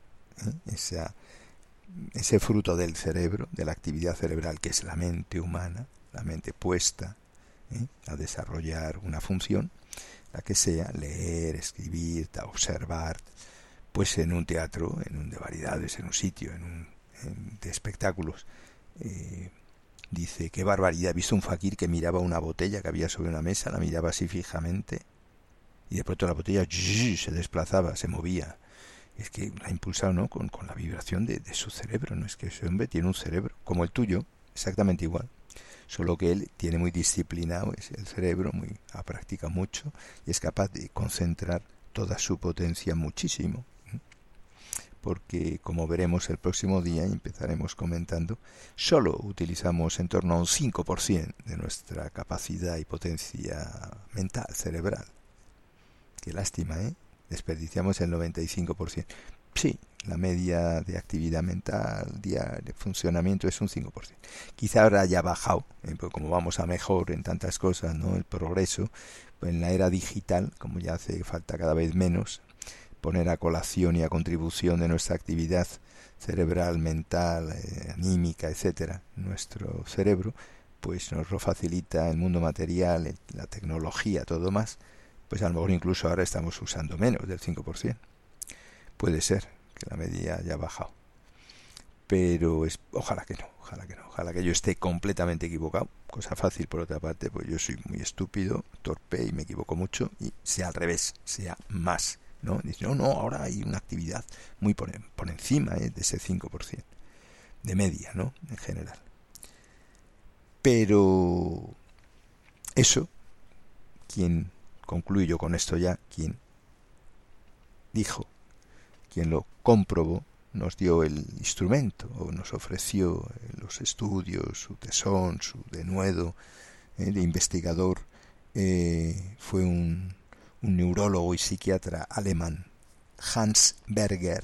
ese fruto del cerebro, de la actividad cerebral, que es la mente humana, la mente puesta a desarrollar una función, la que sea, leer, escribir, observar, pues en un teatro, en un de variedades, en un sitio, de espectáculos. Dice, qué barbaridad, he visto un fakir que miraba una botella que había sobre una mesa, la miraba así fijamente, y de pronto la botella se desplazaba, se movía. Es que la ha impulsado, ¿no? con la vibración de su cerebro, ¿no? Es que ese hombre tiene un cerebro como el tuyo, exactamente igual, solo que él tiene muy disciplinado el cerebro, practica mucho, y es capaz de concentrar toda su potencia muchísimo. Porque, como veremos el próximo día y empezaremos comentando, solo utilizamos en torno a un 5% de nuestra capacidad y potencia mental, cerebral. Qué lástima, ¿eh? Desperdiciamos el 95%. Sí, la media de actividad mental, de funcionamiento es un 5%. Quizá ahora haya bajado, porque como vamos a mejor en tantas cosas, ¿no? El progreso, pues en la era digital, como ya hace falta cada vez menos, poner a colación y a contribución de nuestra actividad cerebral, mental, anímica, etcétera, nuestro cerebro, pues nos lo facilita el mundo material, la tecnología, todo más, pues a lo mejor incluso ahora estamos usando menos del 5%. Puede ser que la media haya bajado. Pero ojalá que no, ojalá que yo esté completamente equivocado. Cosa fácil por otra parte, pues yo soy muy estúpido, torpe y me equivoco mucho, y sea al revés, sea más, ¿no? Dice, no, ahora hay una actividad muy por encima de ese 5%, de media, ¿no? En general. Pero eso, concluyo con esto ya, quien dijo, quien lo comprobó, nos dio el instrumento, o nos ofreció los estudios, su tesón, su denuedo de investigador, fue un neurólogo y psiquiatra alemán, Hans Berger,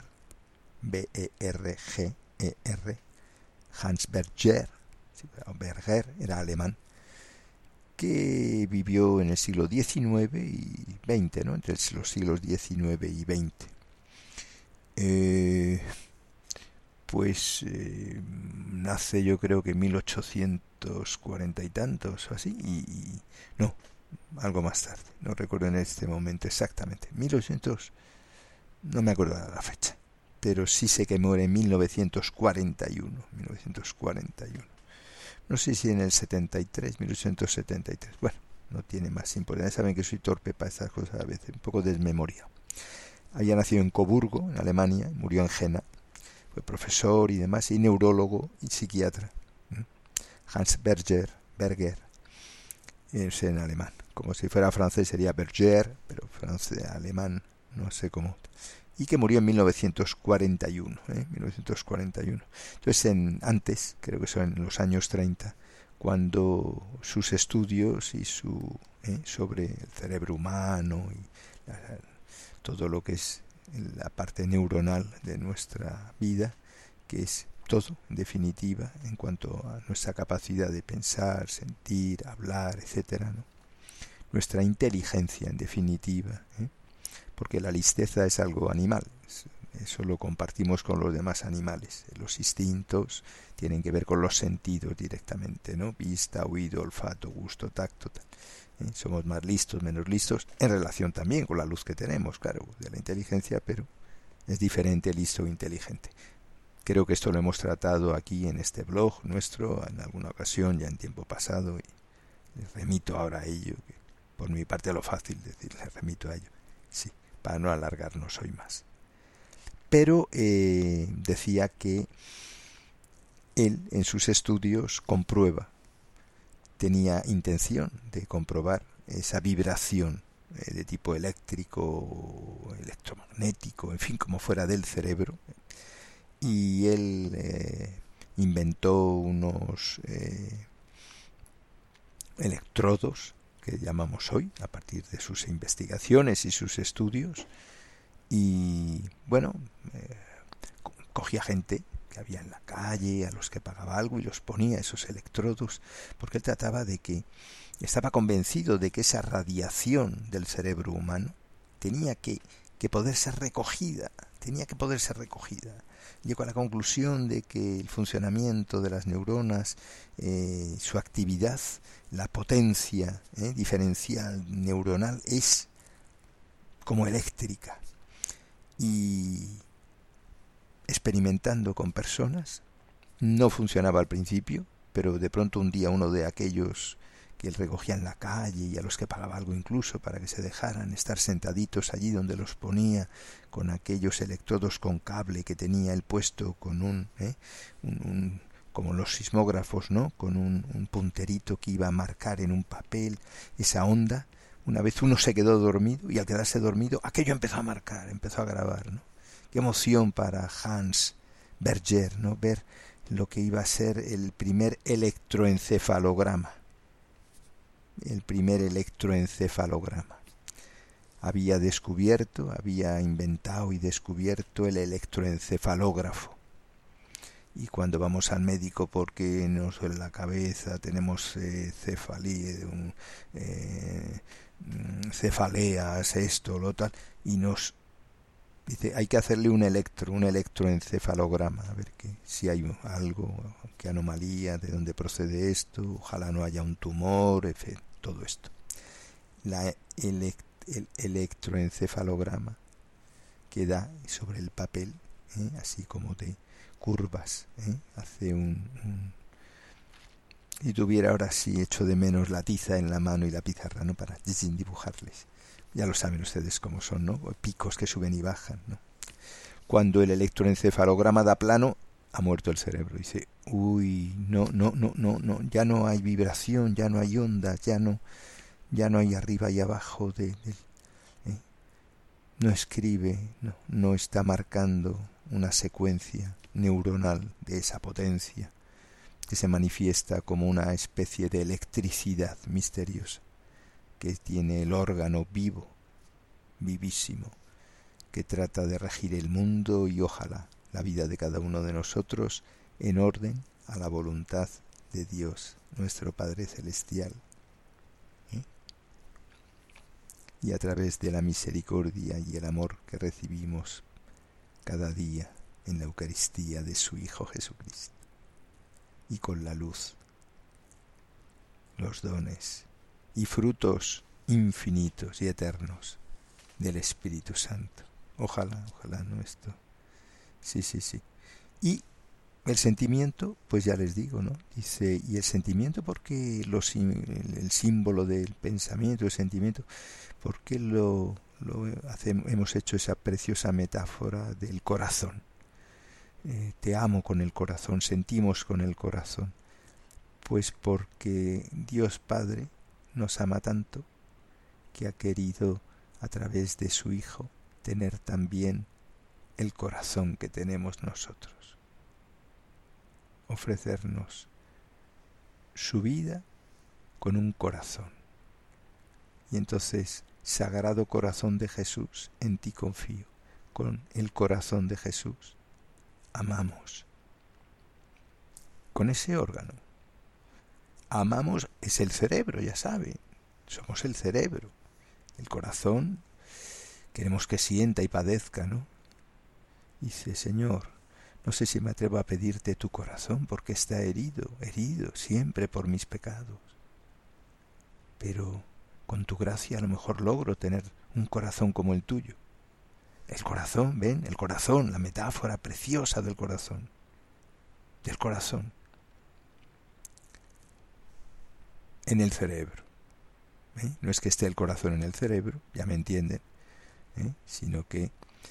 B-E-R-G-E-R, Hans Berger, Berger era alemán, que vivió en el siglo XIX y XX, ¿no? Entre los siglos XIX y XX. Nace yo creo que en 1840 y tantos o así, no, algo más tarde, no recuerdo en este momento exactamente, 1800, no me acuerdo de la fecha, pero sí sé que muere en 1941, no sé si en el 73, 1873, bueno, no tiene más importancia. Saben que soy torpe para estas cosas a veces, un poco desmemoriado. Había nacido en Coburgo, en Alemania, murió en Jena. Fue profesor y demás, y neurólogo y psiquiatra. Hans Berger, es en alemán. Como si fuera francés sería Berger, pero francés, alemán, no sé cómo. Y que murió en 1941. 1941. Entonces, antes, creo que son en los años 30, cuando sus estudios y sobre el cerebro humano y todo lo que es la parte neuronal de nuestra vida, que es todo, en definitiva, en cuanto a nuestra capacidad de pensar, sentir, hablar, etcétera, ¿no? Nuestra inteligencia, en definitiva, porque la listeza es algo animal, eso lo compartimos con los demás animales. Los instintos tienen que ver con los sentidos directamente, ¿no? Vista, oído, olfato, gusto, tacto, tal. Somos más listos, menos listos, en relación también con la luz que tenemos, claro, de la inteligencia, pero es diferente listo o inteligente. Creo que esto lo hemos tratado aquí en este blog nuestro, en alguna ocasión, ya en tiempo pasado, y les remito ahora a ello, que por mi parte lo fácil decir, les remito a ello, sí, para no alargarnos hoy más. Pero decía que él en sus estudios tenía intención de comprobar esa vibración de tipo eléctrico, electromagnético, en fin, como fuera del cerebro, y él inventó unos electrodos que llamamos hoy, a partir de sus investigaciones y sus estudios, y bueno, cogía gente que había en la calle, a los que pagaba algo, y los ponía esos electrodos, porque él trataba de que, estaba convencido de que esa radiación del cerebro humano tenía que poder ser recogida, Llegó a la conclusión de que el funcionamiento de las neuronas, su actividad, la potencia diferencial neuronal es como eléctrica. Y experimentando con personas, no funcionaba al principio, pero de pronto un día uno de aquellos que él recogía en la calle y a los que pagaba algo incluso para que se dejaran estar sentaditos allí donde los ponía, con aquellos electrodos con cable que tenía él puesto con un como los sismógrafos, ¿no? Con un punterito que iba a marcar en un papel esa onda. Una vez uno se quedó dormido y al quedarse dormido aquello empezó a marcar, empezó a grabar, ¿no? Qué emoción para Hans Berger, ¿no? Ver lo que iba a ser el primer electroencefalograma. Había inventado y descubierto el electroencefalógrafo. Y cuando vamos al médico porque nos duele la cabeza, tenemos cefaleas, esto, lo tal, y nos dice, hay que hacerle un electroencefalograma, a ver si hay algo, qué anomalía, de dónde procede esto, ojalá no haya un tumor, todo esto. El electroencefalograma que da sobre el papel, así como de curvas, hace y tuviera ahora sí echo de menos la tiza en la mano y la pizarra, ¿no? Para dibujarles. Ya lo saben ustedes cómo son, ¿no? Picos que suben y bajan, ¿no? Cuando el electroencefalograma da plano, ha muerto el cerebro. Dice, uy, no, ya no hay vibración, ya no hay ondas, ya no hay arriba y abajo no escribe, no está marcando una secuencia neuronal de esa potencia que se manifiesta como una especie de electricidad misteriosa que tiene el órgano vivísimo, que trata de regir el mundo y ojalá la vida de cada uno de nosotros en orden a la voluntad de Dios, nuestro Padre Celestial. Y a través de la misericordia y el amor que recibimos cada día en la Eucaristía de su Hijo Jesucristo. Y con la luz, los dones y frutos infinitos y eternos del Espíritu Santo. Ojalá, ¿no? Esto. Sí. Y El sentimiento, pues ya les digo, ¿no? Dice, y el sentimiento, ¿por qué el símbolo del pensamiento, el sentimiento, por qué hemos hecho esa preciosa metáfora del corazón? Te amo con el corazón, sentimos con el corazón. Pues porque Dios Padre nos ama tanto que ha querido, a través de su Hijo, tener también el corazón que tenemos nosotros. Ofrecernos su vida con un corazón. Y entonces, Sagrado Corazón de Jesús, en ti confío. Con el corazón de Jesús amamos. Con ese órgano. Amamos, es el cerebro, ya sabe. Somos el cerebro. El corazón queremos que sienta y padezca, ¿no? Dice, Señor, no sé si me atrevo a pedirte tu corazón porque está herido siempre por mis pecados. Pero con tu gracia a lo mejor logro tener un corazón como el tuyo. El corazón, ¿ven? El corazón, la metáfora preciosa del corazón. Del corazón. En el cerebro. No es que esté el corazón en el cerebro, ya me entienden, sino que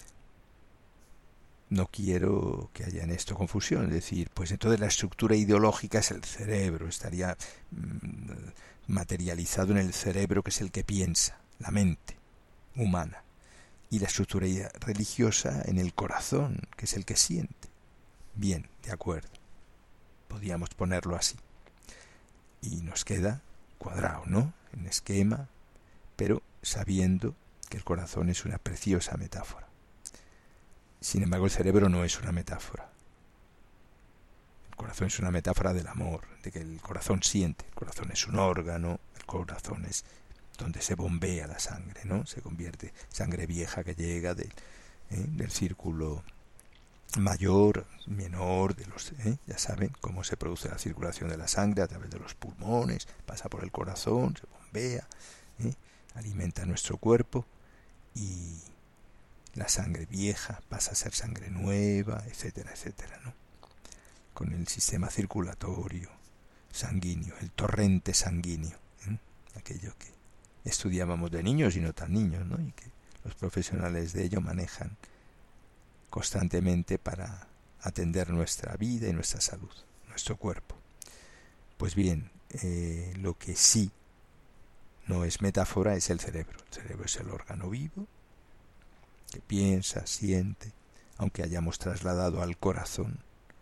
no quiero que haya en esto confusión, es decir, pues entonces la estructura ideológica es el cerebro, estaría materializado en el cerebro, que es el que piensa, la mente humana, y la estructura religiosa en el corazón, que es el que siente. Bien, de acuerdo, podríamos ponerlo así, y nos queda cuadrado, ¿no?, en esquema, pero sabiendo que el corazón es una preciosa metáfora. Sin embargo, el cerebro no es una metáfora. El corazón es una metáfora del amor, de que el corazón siente. El corazón es un órgano, el corazón es donde se bombea la sangre, ¿no? Se convierte sangre vieja que llega del círculo mayor, menor, ya saben cómo se produce la circulación de la sangre a través de los pulmones, pasa por el corazón, se bombea, alimenta nuestro cuerpo y la sangre vieja pasa a ser sangre nueva, etcétera, etcétera, ¿no? Con el sistema circulatorio sanguíneo, el torrente sanguíneo, aquello que estudiábamos de niños y no tan niños, ¿no? Y que los profesionales de ello manejan constantemente para atender nuestra vida y nuestra salud, nuestro cuerpo. Pues bien, lo que sí no es metáfora es el cerebro. El cerebro es el órgano vivo que piensa, siente, aunque hayamos trasladado al corazón.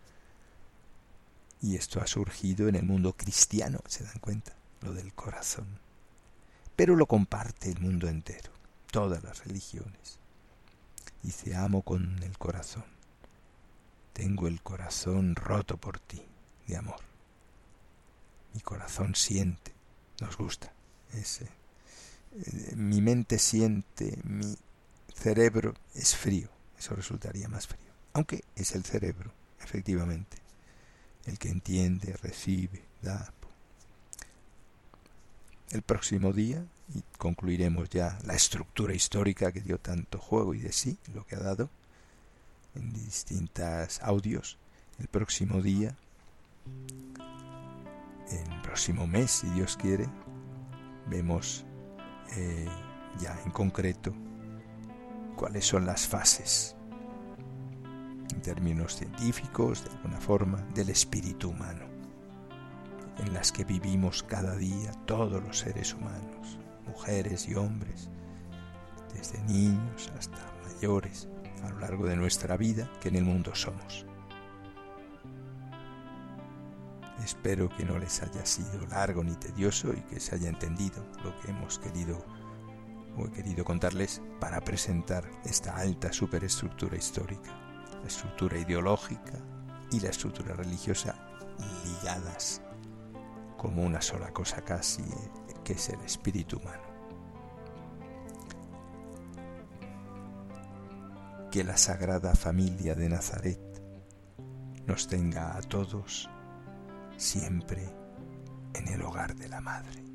Y esto ha surgido en el mundo cristiano, ¿se dan cuenta? Lo del corazón. Pero lo comparte el mundo entero, todas las religiones. Dice, amo con el corazón. Tengo el corazón roto por ti, de amor. Mi corazón siente, nos gusta. Mi mente siente, mi cerebro es frío, eso resultaría más frío. Aunque es el cerebro, efectivamente, el que entiende, recibe, da. El próximo día, y concluiremos ya la estructura histórica que dio tanto juego y de sí, lo que ha dado en distintos audios. El próximo día, el próximo mes, si Dios quiere, vemos ya en concreto cuáles son las fases, en términos científicos, de alguna forma, del espíritu humano, en las que vivimos cada día todos los seres humanos, mujeres y hombres, desde niños hasta mayores, a lo largo de nuestra vida, que en el mundo somos. Espero que no les haya sido largo ni tedioso y que se haya entendido lo que hemos querido o he querido contarles para presentar esta alta superestructura histórica, la estructura ideológica y la estructura religiosa ligadas como una sola cosa casi, que es el espíritu humano. Que la Sagrada Familia de Nazaret nos tenga a todos siempre en el hogar de la Madre.